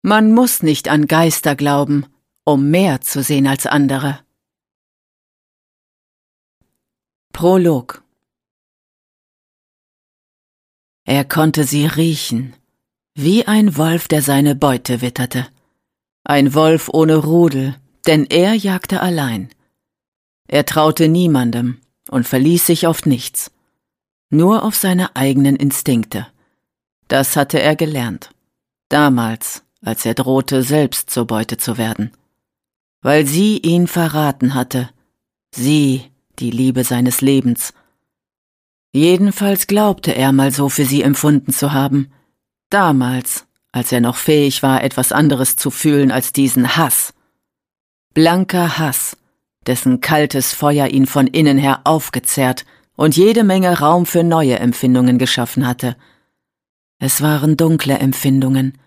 Man muss nicht an Geister glauben, um mehr zu sehen als andere. Prolog. Er konnte sie riechen, wie ein Wolf, der seine Beute witterte. Ein Wolf ohne Rudel, denn er jagte allein. Er traute niemandem und verließ sich auf nichts, nur auf seine eigenen Instinkte. Das hatte er gelernt, damals, als er drohte, selbst zur Beute zu werden. Weil sie ihn verraten hatte, sie, die Liebe seines Lebens. Jedenfalls glaubte er mal so für sie empfunden zu haben, damals, als er noch fähig war, etwas anderes zu fühlen als diesen Hass. Blanker Hass, dessen kaltes Feuer ihn von innen her aufgezehrt und jede Menge Raum für neue Empfindungen geschaffen hatte. Es waren dunkle Empfindungen,